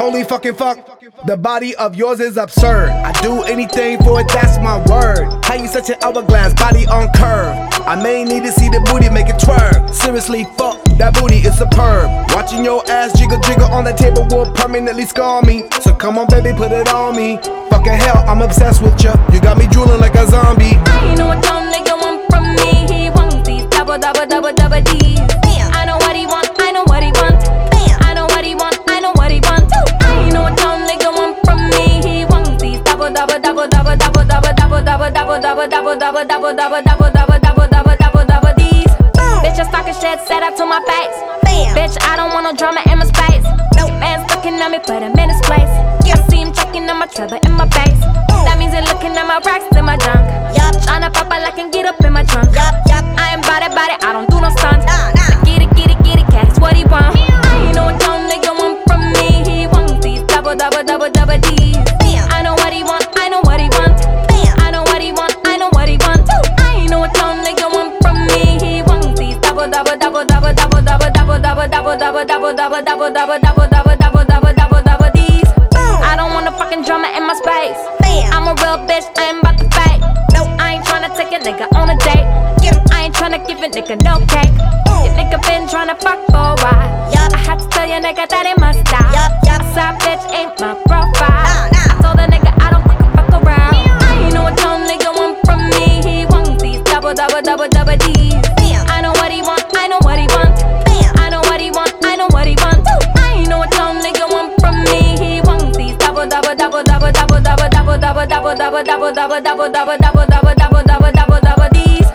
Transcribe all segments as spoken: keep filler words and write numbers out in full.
Holy fucking fuck, the body of yours is absurd. I do anything for it, that's my word. How you such an hourglass, body on curve? I may need to see the booty make it twerk. Seriously, fuck, that booty is superb. Watching your ass jiggle jiggle on that table will permanently scar me. So come on baby, put it on me. Fucking hell, I'm obsessed with ya. You got me drooling like a zombie. I know what dumb nigga want from me. He wants these double, double, double, double D's. I know what he want, I know what he want. I know what he want, I know what he want. I know what dumb nigga want from me. He wants these double, double, double, double, double, double, double, double, double, double, double, double, double, double, double, double, double, double, double, double D's. Bitch, I talking shit, set up to my face. Bitch, I don't want no drama in my space. Man's looking at me, put him in his place. I see him checking on my trouble in my base. That means they're looking at my racks in my junk. Tryna pop out like I can get up in my trunk. I ain't bout it, bout it, I don't do no stunts. Get it, get it, get it, cash what he want. I know what dumb nigga want from me. He wants these double, double, double, double D's. I know what he want, I know what he want. I know what he want, I know what he want. I know what dumb nigga want from me. He wants these double, double, double, double, double, double, double, double, double, double, double, double, double, double, double, double, double, double, double, double D's. I don't want no fucking drama in my space. I'm a real bitch, I ain't about to fake. I ain't tryna take a nigga on a date. I ain't tryna give a nigga no cake. Your nigga been tryna fuck for a while. I had to tell your nigga that it must stop. A side bitch ain't my profile. I told the nigga I don't fucking fuck around. I know what dumb nigga want from me. He wants these double, double, double, double D's. I know what he want, I know what he want. I know what he want, I know what he want. I know what dumb nigga want from me. He wants these double, double, double, double, double, double, double, double, double, double, double, double, double, double, double, double, double, double, double, double D's.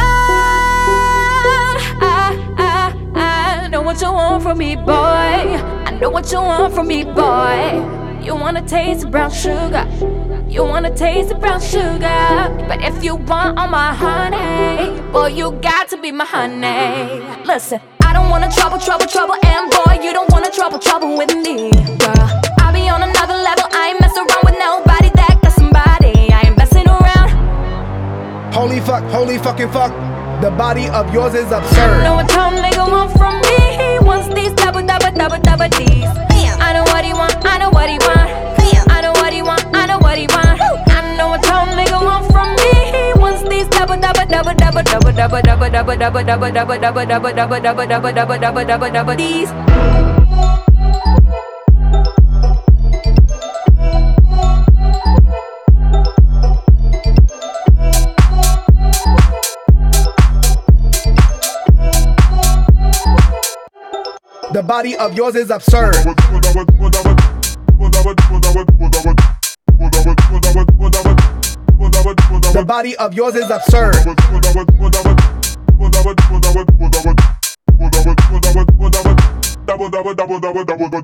I know what you want from me, boy. I know what you want from me, boy. You wanna taste the brown sugar. You wanna taste the brown sugar. But if you want all my honey, boy, you got to be my honey. Listen, I don't wanna trouble, trouble, trouble, and boy, you don't wanna trouble, trouble with me, girl. I'll be on another level. I ain't mess around with nobody that got somebody. I ain't messing around. Holy fuck, holy fucking fuck, the body of yours is absurd. I know what dumb nigga want from me. He wants these double, double, double, double D's. I know what he want, I know what he want. I know what he want, I know what he want. I know what dumb nigga want from me. He wants these double, double, double, double, double, double, double, double, double, double, double, double, double, double, double, double, double, double, double, double D's. The body of yours is absurd. The body of yours is absurd.